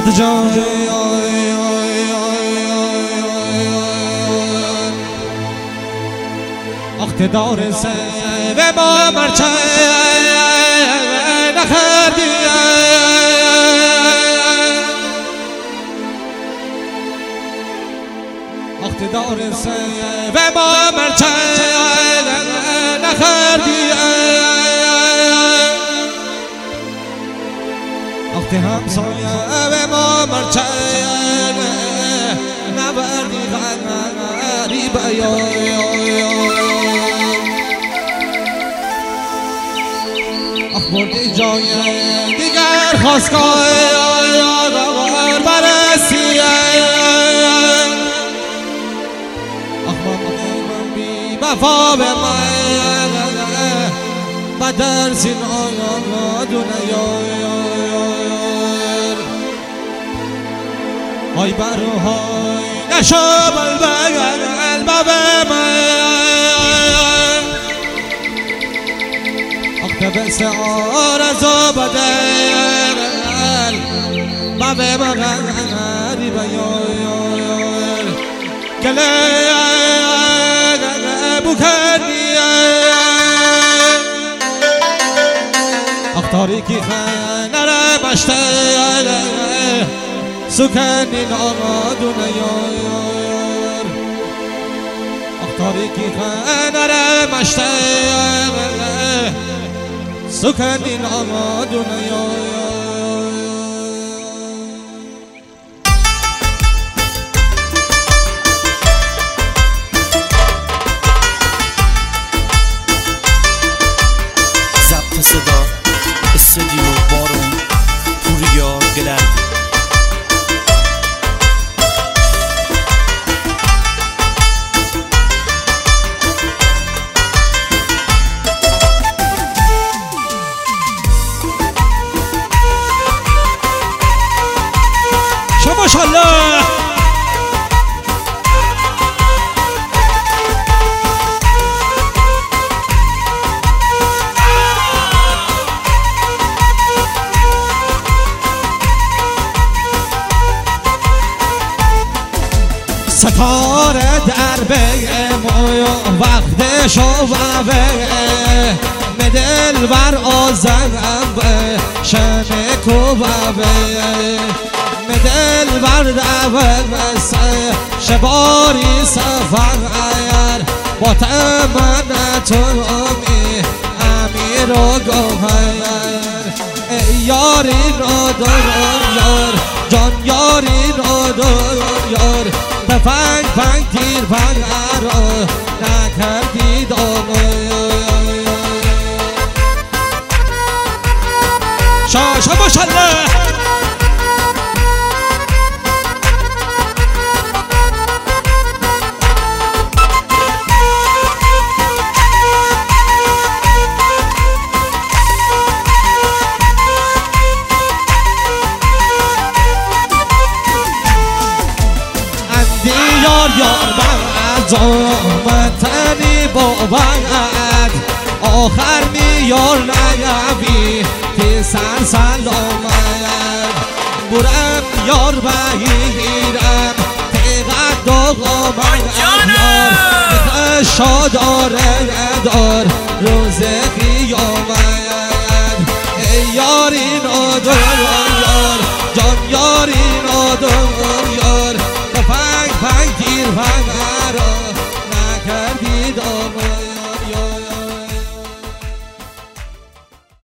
جان اقتدار سه و ما مرچه نخردی اقتدار سه و ما مرچه نخردی وقتی همسایه و ما مرچه نبردی غریبه بردی جای دیگر خواستگاه یادگار برسیه من بی وفا به من بدر سینای دونه یار های برهای نشو بلبل به من اقتبس آرزو بدل بابه مغنی بیار کلی بکنی اختاری کی خنر بشته سکنی نامدونه یار اختاری کی خنر بشته سکنین آمادون ضبط صدا استودیو بارون پوریا گلرد ماشاءالله ستاره در بیم وقت شوه مدل بر آزم شن کوبه دل برده بسه شباری سفر با تمنت امی امیر و گوهر یاری رو دارم یار جان یاری رو دارم یار تفنگ فنگ تیر فنگ رو نکردی شاشا ماشالله یار بعد آمدنی با بعد آخر میار نگوی که سر سلامت برم یار بگیرم تقد آمد یار شاداره دار روز قیامت یاری ندار یار جان یاری ندار یار فنگ تیر فنگ را نکردی دامن